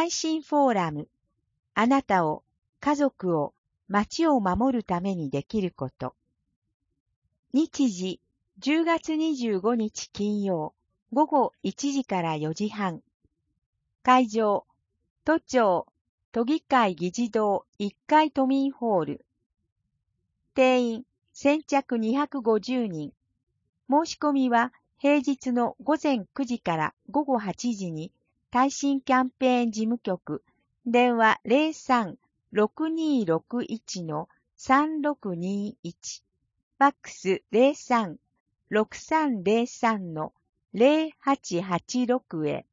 耐震フォーラム。あなたを、家族を、町を守るためにできること。日時、10月25日金曜、午後1時から4時半。会場、都庁、都議会議事堂1階都民ホール。定員、先着250人。申し込みは、平日の午前9時から午後8時に、耐震キャンペーン事務局、電話03-6261-3621、ファックス03-6303-0886へ。